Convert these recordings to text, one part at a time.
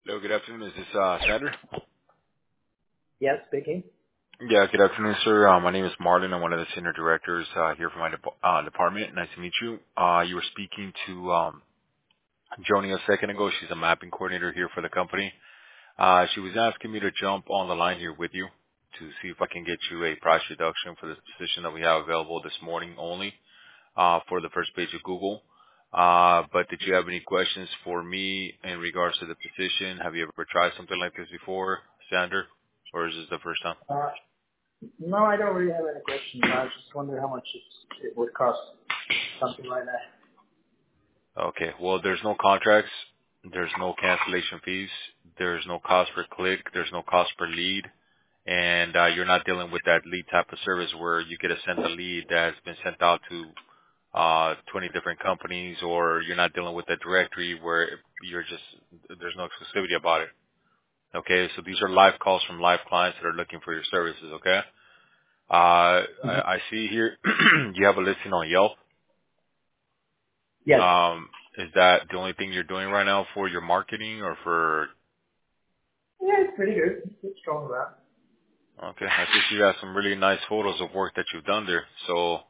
Hello, good afternoon. Is this Sander? Yes, speaking. Yeah, good afternoon, sir. My name is Marlon. I'm one of the senior directors here for my department. Nice to meet you. You were speaking to Joni a second ago. She's a mapping coordinator here for the company. She was asking me to jump on the line here with you to see if I can get you a price reduction for the position that we have available this morning only for the first page of Google. But did you have any questions for me in regards to the position? Have you ever tried something like this before, Sander? Or is this the first time? Uh, No, I don't really have any questions. I just wonder how much it would cost, something like that. Okay. Well, there's no contracts. There's no cancellation fees. There's no cost per click. There's no cost per lead. And you're not dealing with that lead type of service where you get sent a lead that's been sent out to 20 different companies, or you're not dealing with a directory where there's no exclusivity about it. Okay. So these are live calls from live clients that are looking for your services. Okay. Hmm. I see here you have a listing on Yelp. Yes. Is that the only thing you're doing right now for your marketing or for, Yeah, it's pretty good. It's strong with that. okay, I see you have some really nice photos of work that you've done there. So,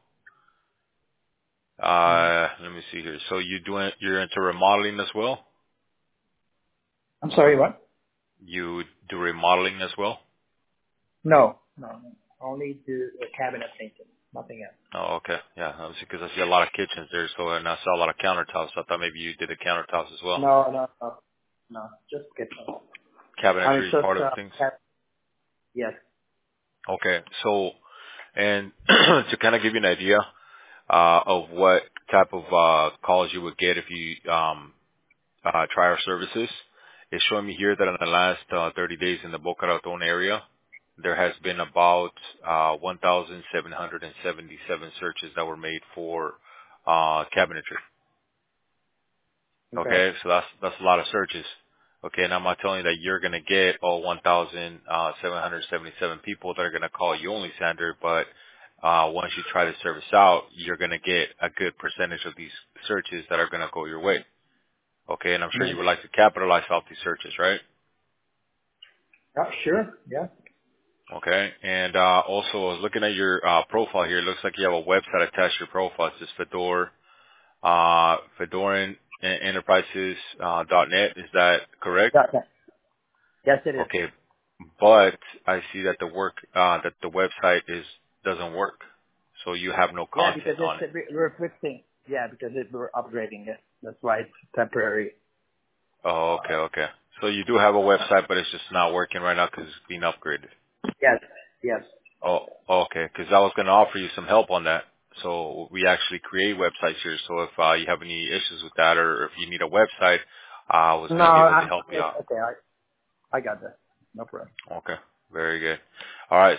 Hmm. let me see here. So you're into remodeling as well? I'm sorry, what? You do remodeling as well? No, no, no. Only do the cabinet painting, nothing else. Oh, okay. Yeah, obviously because I see a lot of kitchens there, so, and I saw a lot of countertops. So I thought maybe you did the countertops as well. No, no, no, no. Just kitchen. I mean, Cabinetry is just part of things. yes. Okay. So, and to kind of give you an idea, of what type of, calls you would get if you, try our services. It's showing me here that in the last 30 days in the Boca Raton area, there has been about 1,777 searches that were made for cabinetry. Okay. Okay, so that's a lot of searches. Okay, and I'm not telling you that you're going to get all 1,777 people that are going to call you only, Sander, but once you try the service out, you're going to get a good percentage of these searches that are going to go your way. Okay, and I'm sure Hmm. you would like to capitalize off these searches, right? Yeah, sure. Yeah. Okay, and also I was looking at your profile here. It looks like you have a website attached to your profile. It says Fedoran Enterprises .net. Is that correct? Yeah, yeah. Yes, it is. Okay, but I see that that the website doesn't work, so you have no Yeah, because content on it. we're fixing. Yeah, because we're upgrading it. That's why it's temporary. Oh, okay, okay. So you do have a website, but it's just not working right now because it's being upgraded. Yes, yes. Oh, okay. Because I was going to offer you some help on that. So we actually create websites here. So if you have any issues with that, or if you need a website, I was No, going to be able to help you it's out. okay. I got that. No problem. Okay, very good. All right.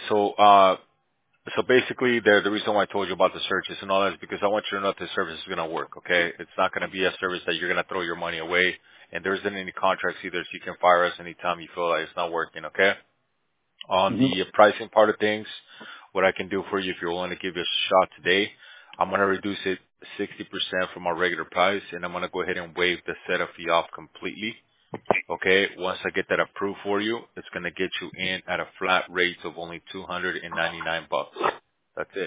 So basically, the reason why I told you about the searches and all that is because I want you to know if this service is going to work. Okay, it's not going to be a service that you're going to throw your money away, and there isn't any contracts either, so you can fire us anytime you feel like it's not working. Okay. On Hmm. the pricing part of things, what I can do for you if you're willing to give it a shot today, I'm going to reduce it 60% from our regular price, and I'm going to go ahead and waive the setup fee off completely. Okay, once I get that approved for you, it's going to get you in at a flat rate of only 299 bucks. That's it.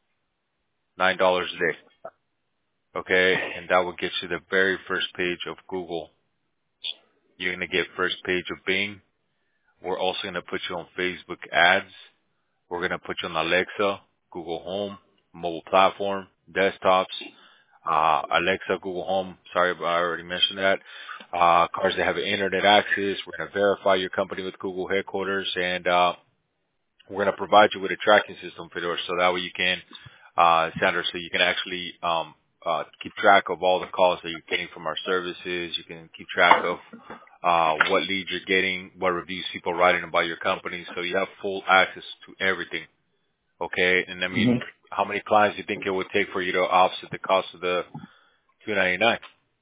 $9 a day. Okay, and that will get you the very first page of Google. You're going to get first page of Bing. We're also going to put you on Facebook ads. We're going to put you on Alexa, Google Home, mobile platform, desktops, Alexa, Google Home. Sorry, but I already mentioned that. Cars that have internet access. We're going to verify your company with Google headquarters, and we're going to provide you with a tracking system, Fedor, so that way you can, Sandra, so you can actually keep track of all the calls that you're getting from our services. You can keep track of what leads you're getting, what reviews people are writing about your company, so you have full access to everything. Okay, and I Hmm. mean, how many clients do you think it would take for you to offset the cost of the 299?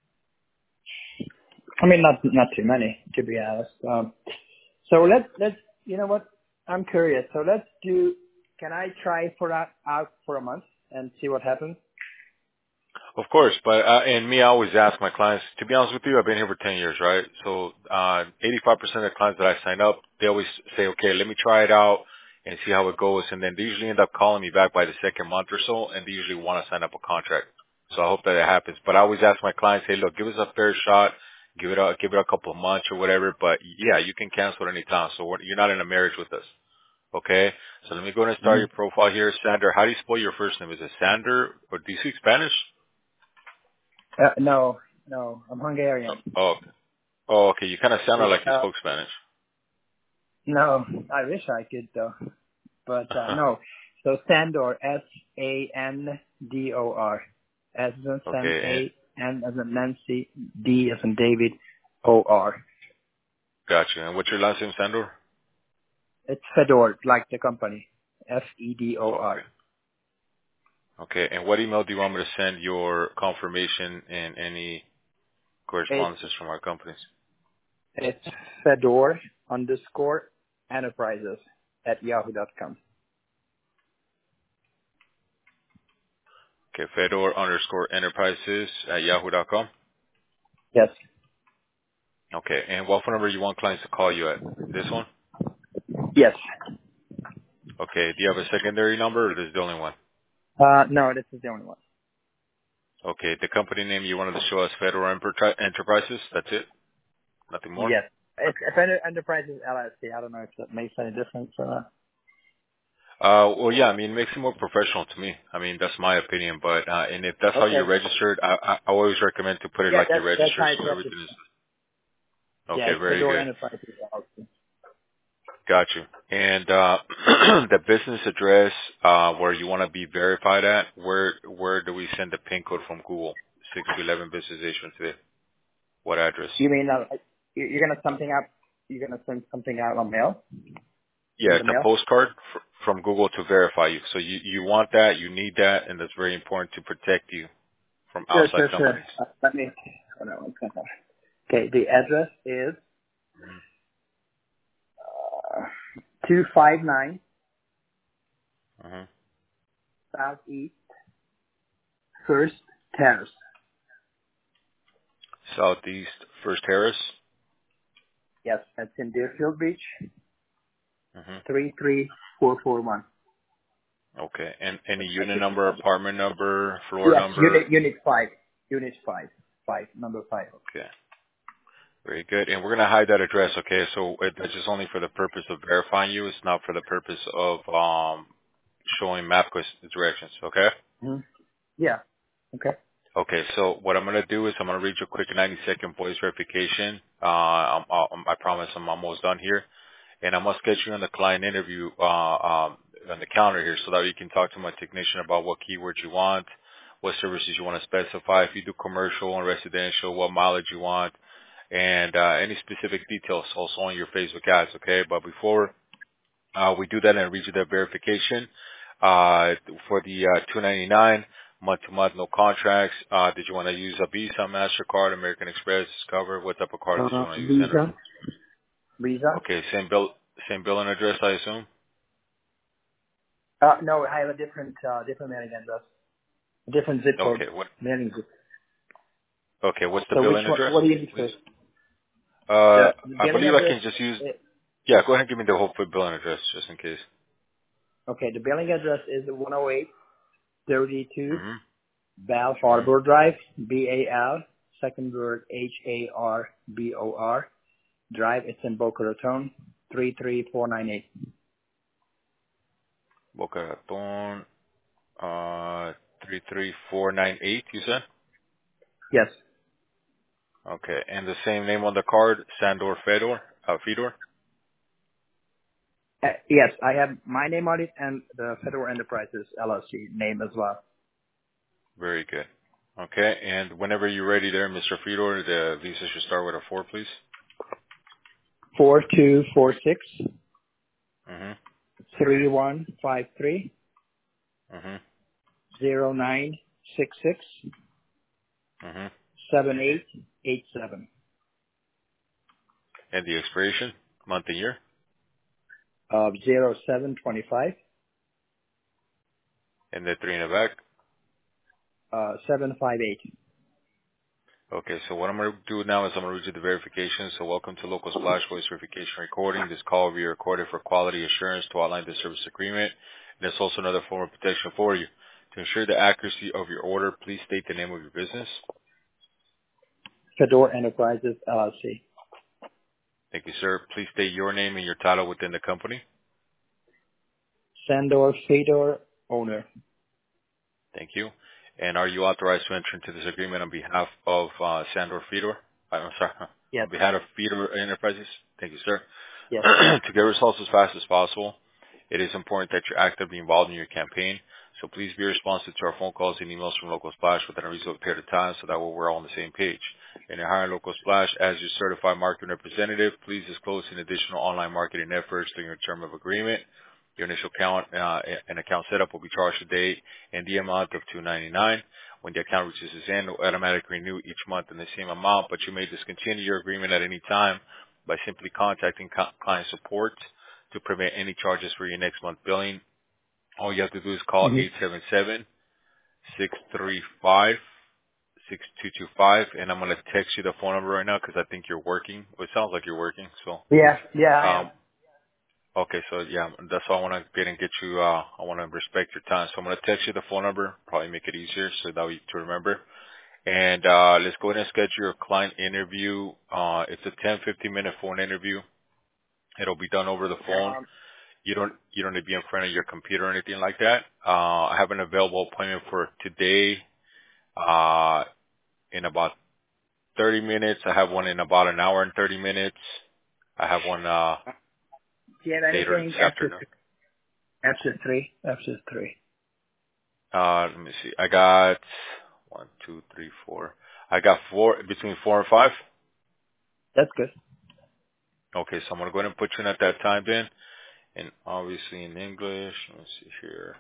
I mean, not too many, to be honest. So let's you know what? I'm curious. So let's do. Can I try for that out for a month and see what happens? Of course, but and me, I always ask my clients. To be honest with you, I've been here for 10 years, right? So 85% of the clients that I sign up, they always say, "Okay, let me try it out and see how it goes," and then they usually end up calling me back by the second month or so, and they usually want to sign up a contract. So I hope that it happens. But I always ask my clients, "Hey, look, give us a fair shot, give it a couple of months or whatever." But yeah, you can cancel at any time. So you're not in a marriage with us. Okay, so let me go ahead and start Mhm. your profile here. Sander, how do you spell your first name? Is it Sander or do you speak Spanish? No, no, I'm Hungarian. Oh, oh, okay. You kind of sounded It's, like you spoke Spanish. no, I wish I could though, but no. So Sandor, Sandor, S as in Sam, Okay, and A, N as in Nancy, D as in David, O-R. got you. And what's your last name, Sandor? It's Fedor, like the company. Fedor. Okay. Okay, and what email do you want me to send your confirmation and any It's correspondences from our companies? it's Fedor underscore enterprises at yahoo.com. Okay, Fedor underscore enterprises at yahoo.com. Yes. Okay, and what phone number you want clients to call you at? This one? Yes. Okay, do you have a secondary number or this is the only one? No, this is the only one. Okay, the company name you wanted to show us Federal Enterprises, that's it? Nothing more? Yes. It's Enterprises LLC. I don't know if that makes any difference or not. Well, yeah, I mean, it makes it more professional to me. I mean, that's my opinion, but, and if that's how you're Okay. registered, I always recommend to put it Yeah, like you're that's how registered it's so registered. everything is, Yeah, okay, it's very Fedor good. Enterprises LLC. Got you. And, the business address, where you want to be verified at, where do we send the PIN code from Google? 6 to 11 business days from today. What address? You mean you're gonna something up? You're gonna send something out on mail Yeah, in the it's a mail? postcard from Google to verify you. So you want that, you need that, and that's very important to protect you from Sure, outside sure, sure. companies. Let me. Hold on one second. Okay, the address is 259 Mm-hmm. Southeast First Terrace. Southeast First Terrace. Yes, that's in Deerfield Beach. Hmm. 33441. Okay. And any That's unit the number, address. apartment number, floor Yes, number? unit 5. Unit 5. 5, number 5. Okay. Very good. And we're going to hide that address, okay? So it's just only for the purpose of verifying you. It's not for the purpose of showing MapQuest directions, okay? Hmm. Yeah. Okay. Okay, so what I'm going to do is I'm going to read you a quick 90-second voice verification. I promise I'm almost done here. And I must get you on the client interview on the calendar here so that you can talk to my technician about what keywords you want, what services you want to specify, if you do commercial and residential, what mileage you want, and any specific details also on your Facebook ads, okay? But before we do that and read you that verification, for the $299 month-to-month, no contracts, did you want to use a Visa, MasterCard, American Express, Discover? What type of card did you want to use, Senator? Visa. Visa. Okay, same billing address, I assume? No, I have a different mailing address. A different zip code. Okay, Mailing zip. what's the So which billing one, address, what do you need please? first? The I billing believe I address, can just use, eh, yeah, go ahead and give me the whole billing address just in case. okay, the billing address is 10832 Mm-hmm. Bal Mm-hmm. Harbor Drive, BAL, second word HARBOR, Drive. It's in Boca Raton, 33498. Boca Raton, 33498, you said? Yes. Okay, and the same name on the card, Sandor Fedor? Yes, I have my name on it and the Federal Enterprises LLC name as well. Very good. Okay, and whenever you're ready there, Mr. Fedor, the visa should start with a 4, please. 4246 Mm-hmm. 3153 Mm-hmm. 0966 Mm-hmm. 7887 And the expiration, month and year, of 0725 and the 3 in the back. 758. Okay, so what I'm going to do now is I'm going to read you the verification. So welcome to Local Splash Voice Verification Recording. This call will be recorded for quality assurance to outline the service agreement. And it's also another form of protection for you. To ensure the accuracy of your order, please state the name of your business. Fedor Enterprises, LLC. Thank you, sir. Please state your name and your title within the company. Sandor Fedor, owner. Thank you. And are you authorized to enter into this agreement on behalf of Sandor Fedor? I'm sorry, Yes. on behalf of Fedor Enterprises? Thank you, sir. Yes. To get results as fast as possible, it is important that you're actively involved in your campaign. So please be responsive to our phone calls and emails from Local Splash within a reasonable period of time so that we're all on the same page. And you're hiring Local Splash as your certified marketing representative. Please disclose any additional online marketing efforts during your term of agreement. Your initial account and account setup will be charged today in the amount of $299. When the account reaches its end, it will automatically renew each month in the same amount, but you may discontinue your agreement at any time by simply contacting client support to prevent any charges for your next month billing. All you have to do is call 877-635-6225, and I'm going to text you the phone number right now because I think you're working. Well, it sounds like you're working, so. Yeah, I am. Okay, so yeah, that's why I want to get you, I want to respect your time. So I'm going to text you the phone number, probably make it easier so that way to remember. And, let's go ahead and schedule your client interview. It's a 10-15 minute phone interview. It'll be done over the phone. You don't need to be in front of your computer or anything like that. I have an available appointment for today, in about 30 minutes. I have one in about an hour and 30 minutes. I have one, Do you have later anything this afternoon. after 3? After 3. Let me see. I got 1, 2, 3, 4. I got 4, between 4 and 5. That's good. Okay, so I'm going to go ahead and put you in at that time then. And obviously in English. Let me see here.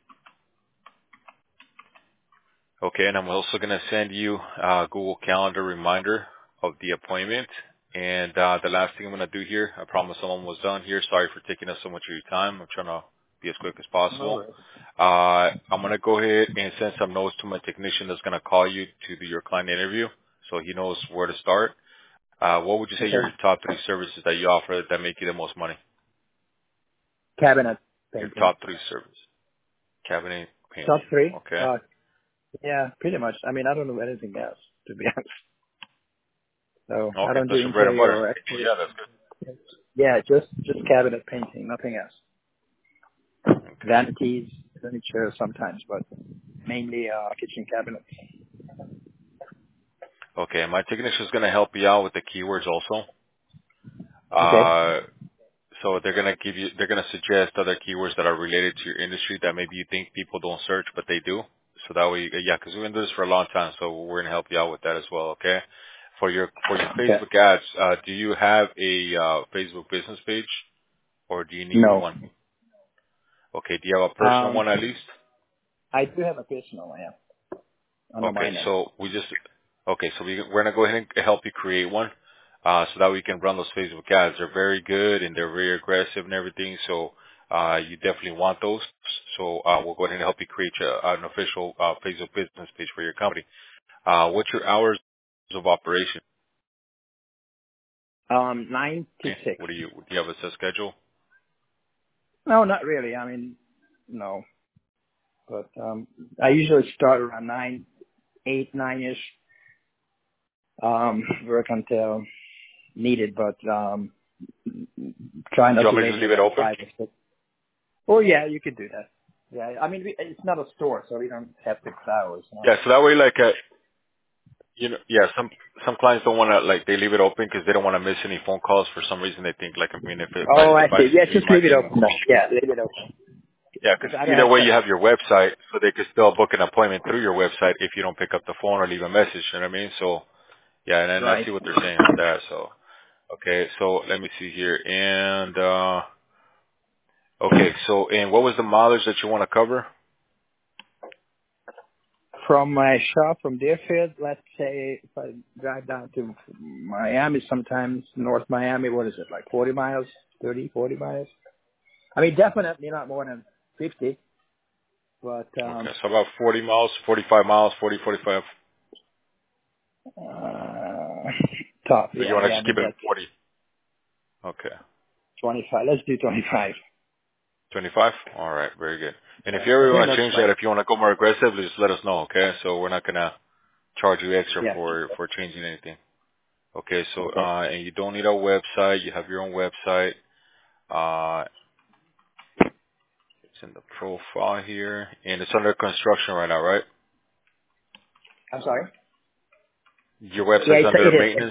Okay, and I'm also going to send you a Google Calendar reminder of the appointment. And the last thing I'm going to do here, I promise I'm almost done here. Sorry for taking up so much of your time. I'm trying to be as quick as No possible. worries. I'm going to go ahead and send some notes to my technician that's going to call you to do your client interview so he knows where to start. What would you say are Okay. your top 3 services that you offer that make you the most money? Cabinet Your painting. top 3 services. Cabinet Top painting. 3? Okay. Yeah, pretty much. I mean, I don't know anything else, to be honest. So I Okay, don't do that's your bread and interior butter. or exterior. Yeah, that's Yeah, just cabinet painting, nothing else. good. Okay. Vanities, furniture sometimes, but mainly kitchen cabinets. Okay, my technician is going to help you out with the keywords also. Okay. So they're going to they're going to suggest other keywords that are related to your industry that maybe you think people don't search, but they do. So that way, yeah, because we've been doing this for a long time, so we're going to help you out with that as well, okay? For your Okay. Facebook ads, do you have a Facebook business page or do you need No. one? Okay, do you have a personal one at least? I do have a personal, yeah, under my Okay, name. so we're gonna go ahead and help you create one, so that we can run those Facebook ads. They're very good and they're very aggressive and everything. So, you definitely want those. So, we'll go ahead and help you create an official Facebook business page for your company. What's your hours of operation? 9 to Okay. 6. Do you have a set schedule? No, not really. I mean, no. But I usually start around 9, 8, 9-ish. Work until needed, but try Do you not to want me to just later leave it than open? 5 or 6. Oh, yeah, you could do that. Yeah, I mean, it's not a store, so we don't have fixed hours. You know? Yeah. So that way, like, yeah, some clients don't want to, like, they leave it open because they don't want to miss any phone calls for some reason. They think, like, I mean, Oh, I if I see. Yeah, if just I leave it can, open. Yeah, leave it open. yeah, because Because I don't either have way you have customers. your website, so they could still book an appointment through your website if you don't pick up the phone or leave a message. You know what I mean? So yeah, and then I Right. see what they're saying on that. So okay, so let me see here, and okay, so and what was the mileage that you want to cover? From my shop from Deerfield, let's say if I drive down to Miami sometimes, North Miami, what is it, like 40 miles, 30, 40 miles? I mean, definitely not more than 50. But Okay, so about 40 miles, 45 miles, 40, 45. top. Or you Yeah, want to yeah. just keep Maybe it at that's 40? Okay. 25. Let's do 25. 25? All right, very good. And if Yeah, you I ever think want to that's change like that, if you want to go more aggressively, just let us know, okay? So we're not going to charge you extra yes. for changing anything. Okay, so, Okay. and you don't need a website. You have your own website. It's in the profile here. And it's under construction right now, right? I'm sorry. Your Yeah, website's under it is. maintenance?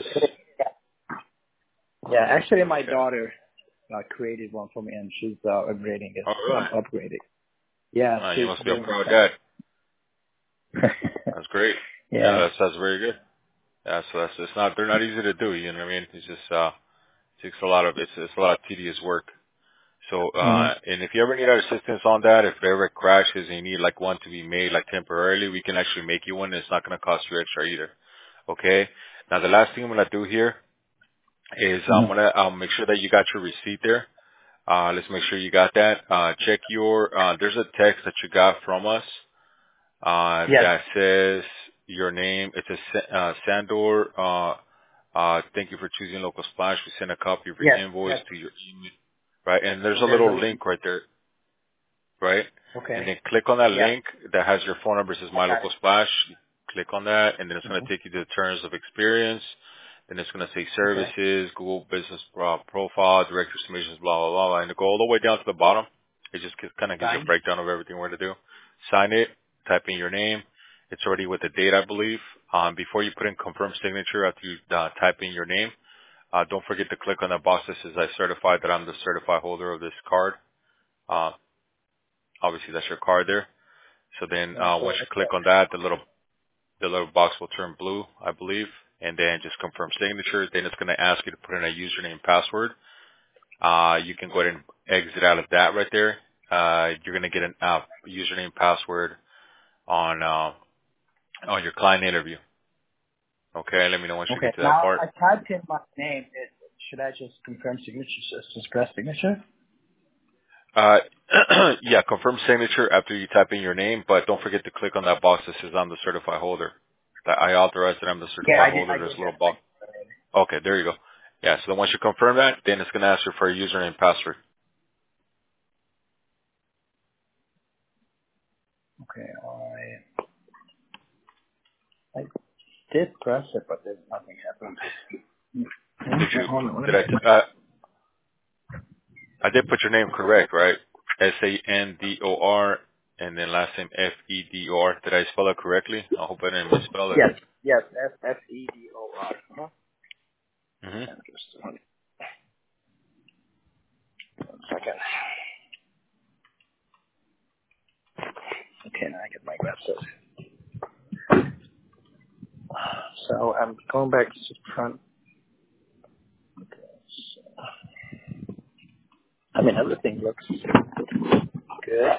Yeah, actually, my Okay. daughter created one for me, and she's upgrading it. Oh, I'm really? upgrading. Yeah, You she's must be a doing proud it. dad. That's great. Yeah, Yeah. that's very good. Yeah, so they're not easy to do, you know what I mean? It's just, takes it's a lot of tedious work. So, Hmm. and if you ever need our assistance on that, if it ever crashes and you need like one to be made like temporarily, we can actually make you one. It's not going to cost you extra either. Okay. Now the last thing I'm going to do here is Hmm. I'll make sure that you got your receipt there. Let's make sure you got that. Check there's a text that you got from us, Yes. that says your name. It says, Sandor, thank you for choosing Local Splash. We sent a copy of your Yes. invoice Yes. to your email, right? And there's a There's a little link. link right there, right? And Okay. then click on that Yeah. link that has your phone number. It says I My got Local it. Splash. Click on that, and then it's going Hmm. to take you to the terms of experience. Then it's going to say Okay. services, Google Business Profile, director submissions, blah, blah, blah. And go all the way down to the bottom. It just kind of gives you a Signed. breakdown of everything we're going to do. Sign it, type in your name. It's already with the date, I believe. Before you put in confirm signature after you type in your name, don't forget to click on the box that says I certify that I'm the certified holder of this card. Uh, obviously that's your card there. So then Yeah. So once you click on that, the little box will turn blue, I believe, and then just confirm signature. Then it's going to ask you to put in a username and password. You can go ahead and exit out of that right there. You're going to get an username password on your client interview. Okay, let me know once you okay. get to that Now part. I typed in my name. Should I just confirm signature? Just press signature. Uh, yeah, confirm signature after you type in your name, but don't forget to click on that box that says I'm the certified holder. That I authorize that I'm the Yeah, certified I did. holder. I There's did a little that. box. Okay, there you go. Yeah, so then once you confirm that, then it's going to ask you for a username and password. Okay. I did press it, but there's nothing happened. Did Okay, you, hold on. Let did me. I did put your name correct, right? Sandor, and then last name Fedor. Did I spell it correctly? I hope I didn't misspell it. Yes. Yes. Fedor. Huh? hmm Just one second. Okay, now I get my glasses. So I'm going back to the front. Okay. So, I mean, everything looks good.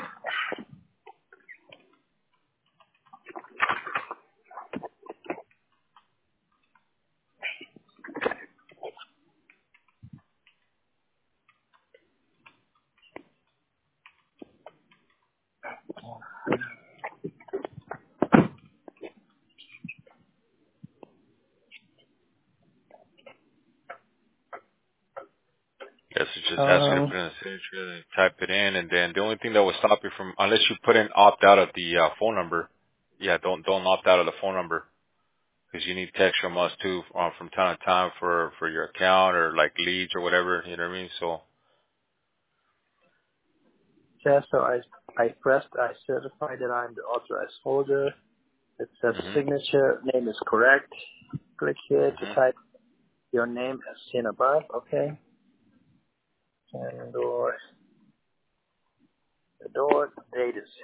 Yes, it just asks you to Um. put in a signature, then type it in, and then the only thing that will stop you from, unless you put in opt out of the phone number, yeah, don't opt out of the phone number because you need text from us too from time to time for your account or like leads or whatever. You know what I mean? So. Yeah. So I pressed. I certify that I'm the authorized holder. It says Mhm. signature. Name is correct. Click here to Mhm. type your name as seen above. Okay. And or the door date is.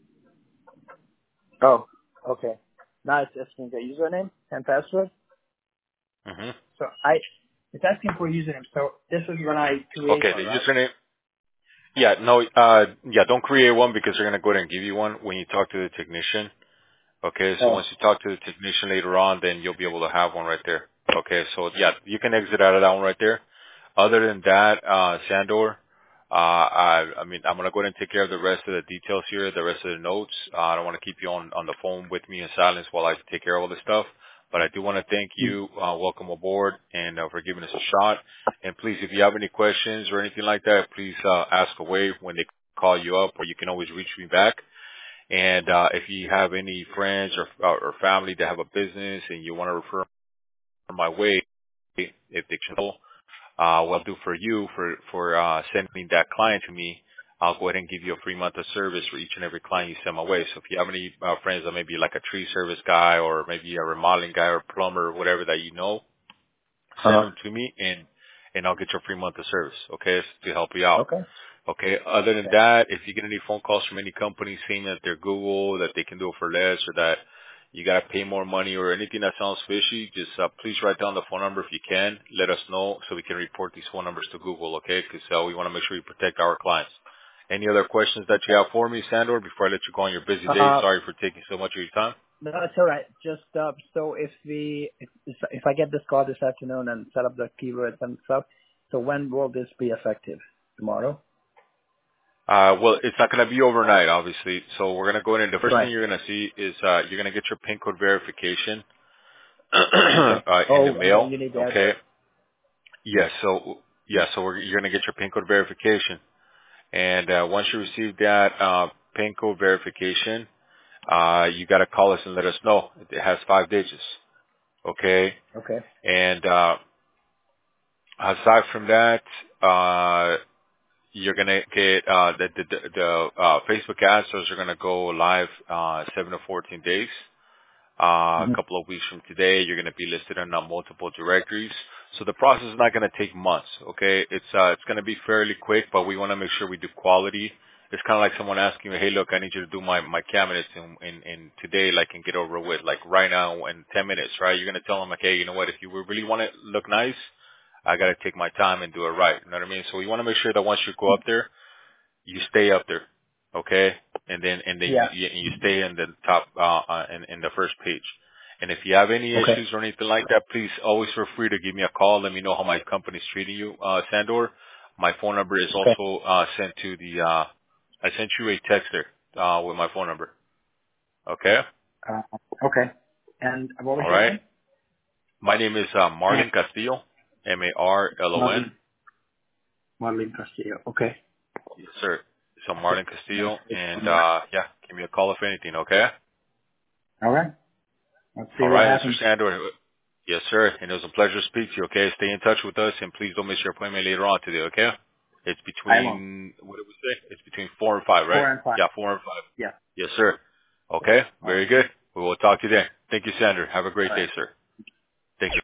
Oh. Okay. Now it's asking the username and password. Mhm. So it's asking for username. So this is when I create Okay, one, the right? username. Yeah, no, yeah, don't create one because they're gonna go ahead and give you one when you talk to the technician. Okay, so Oh. once you talk to the technician later on, then you'll be able to have one right there. Okay, so yeah, you can exit out of that one right there. Other than that, Sandor, I mean, I'm gonna go ahead and take care of the rest of the details here, the rest of the notes. I don't want to keep you on the phone with me in silence while I take care of all this stuff. But I do want to thank you. Welcome aboard, and for giving us a shot. And please, if you have any questions or anything like that, please ask away when they call you up, or you can always reach me back. And if you have any friends or family that have a business and you want to refer my way, if they can, what I'll do for you for sending that client to me, I'll go ahead and give you a free month of service for each and every client you send my way. So if you have any friends that may be like a tree service guy or maybe a remodeling guy or plumber or whatever that you know, send them to me and I'll get you a free month of service, okay, to help you out. Okay. Okay. Other than that, if you get any phone calls from any company saying that they're Google, that they can do it for less, or that you gotta pay more money, or anything that sounds fishy, just please write down the phone number if you can. Let us know so we can report these phone numbers to Google. Okay? Because we want to make sure we protect our clients. Any other questions that you have for me, Sandor? Before I let you go on your busy day, sorry for taking so much of your time. No, it's all right. Just so if I get this call this afternoon and set up the keywords and stuff, so when will this be effective? Tomorrow? Well, it's not going to be overnight, obviously. So we're going to go in, and the first thing Right. you're going to see is you're going to get your PIN code verification Okay. in the Oh, and then mail. you need the Okay. address. Yes. You're going to get your PIN code verification, and once you receive that PIN code verification, you got to call us and let us know. It has 5 digits. Okay. Okay. And aside from that, you're gonna get the Facebook ads. Those are gonna go live 7 to 14 days. A Hmm. couple of weeks from today, you're going to be listed in multiple directories. So the process is not going to take months. Okay, it's going to be fairly quick, but we want to make sure we do quality. It's kind of like someone asking you, hey, look, I need you to do my cabinets in today, like, and get over with, like right now in 10 minutes, right? You're going to tell them, like, hey, you know what? If you really want it to look nice, I got to take my time and do it right. You know what I mean? So we want to make sure that once you go up there, you stay up there, okay? And then Yeah. you stay in the top in the first page. And if you have any Okay. issues or anything like that, please always feel free to give me a call. Let me know how my company's treating you, Sandor. My phone number is Okay. also sent to the. I sent you a texter with my phone number. Okay. Uh, okay. And what was All your right. name? My name is And Marlon Castillo. Marlon. Marlene. Marlene Castillo. Okay. Yes, sir. So Okay. Marlon Nice Castillo, to meet and you. Yeah. yeah, give me a call if anything. Okay. All right. Let's see All what right, Mr. happens. Sandor. Yes, sir. And it was a pleasure to speak to you, okay? Stay in touch with us, and please don't miss your appointment later on today, okay? It's I won't. between, what did we say? It's between 4 and 5, right? 4 and 5. Yeah, 4 and 5. Yeah. Yes, sir. Okay, All very right. good. We will talk to you then. Thank you, Sandor. Have a great All right. day, sir. Thank you.